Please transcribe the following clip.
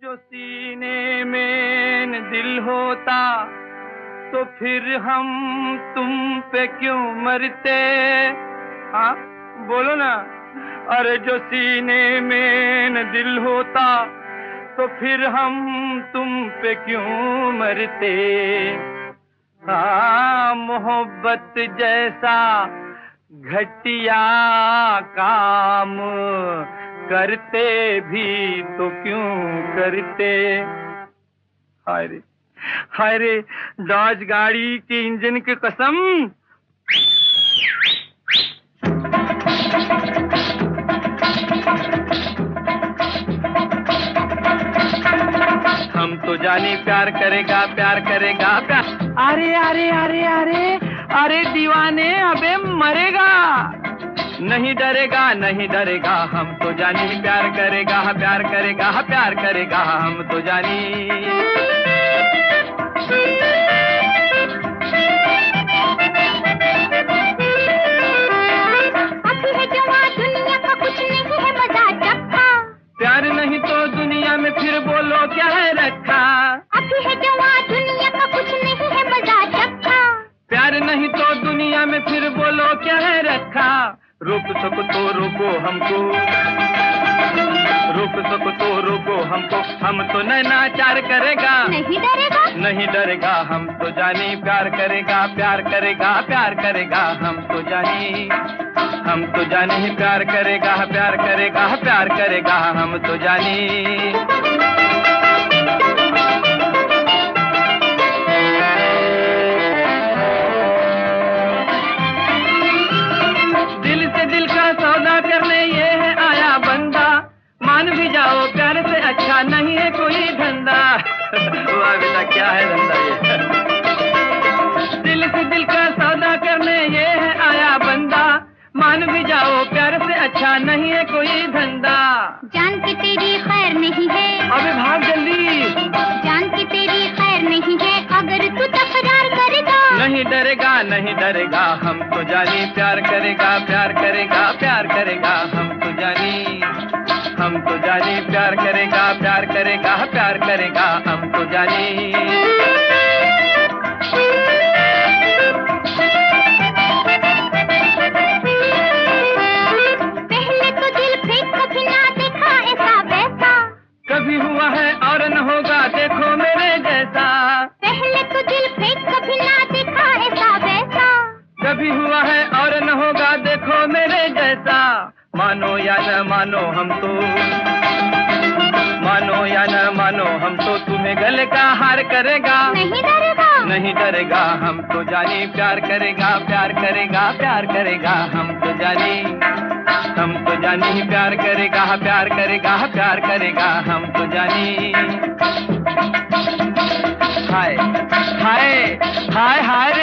जो सीने में दिल होता तो फिर हम तुम पे क्यों मरते। हाँ बोलो ना। अरे जो सीने में दिल होता तो फिर हम तुम पे क्यों मरते। हाँ मोहब्बत जैसा घटिया काम करते भी तो क्यों करते। हाय रे डॉज गाड़ी के इंजन की कसम। हम तो जानी प्यार करेगा प्यार करेगा प्यार। अरे अरे अरे अरे अरे दीवाने अबे मरेगा। नहीं डरेगा नहीं डरेगा हम तो जानी प्यार करेगा प्यार करेगा प्यार करेगा हम तो जानी। अभी है जवां दुनिया का कुछ नहीं है मजा चखा। प्यार नहीं तो दुनिया में फिर बोलो क्या है रखा। अभी है जवां दुनिया का कुछ नहीं है मजा चखा। प्यार नहीं तो दुनिया में फिर बोलो क्या है रखा। रोक सको तो रोको हमको, रोक सको तो रोको हमको। हम तो नैनाचार करेगा नहीं डरेगा नहीं डरेगा हम तो जानी प्यार करेगा प्यार करेगा प्यार करेगा हम तो जानी। हम तो जानी प्यार करेगा प्यार करेगा प्यार करेगा हम तो जानी। दिल का सौदा करने ये है आया बंदा। मान भी जाओ प्यार से अच्छा नहीं है कोई धंधा। वाह बेटा क्या है धंधा ये। दिल से दिल का सौदा करने ये है आया बंदा। मान भी जाओ प्यार से अच्छा नहीं है कोई धंधा। जान के तेरी खैर नहीं है। अबे भाग जल्दी। जान के तेरी खैर नहीं है अगर तू तकरार करेगा। नहीं डरेगा नहीं डरेगा हम तो जानी प्यार करेगा प्यार करेगा प्यार करेगा हम तो जानी। हम तो जानी प्यार करेगा प्यार करेगा प्यार करेगा हम तो जानी। पहले तो दिल फेंक कभी ना देखा ऐसा वैसा। कभी हुआ है और न होगा देखो मेरे जैसा। पहले तो दिल फेंक कभी ना देखा ऐसा वैसा। कभी हुआ है और न होगा देखो मेरे जैसा। मानो या न मानो हम तो, मानो या न मानो हम तो तुम्हें गले का हार करेगा। नहीं डरेगा नहीं डरेगा हम तो जानी प्यार करेगा प्यार करेगा प्यार करेगा हम तो जानी। हम तो जानी प्यार करेगा प्यार करेगा प्यार करेगा हम तो जानी। हाय हाय हाय हाय रे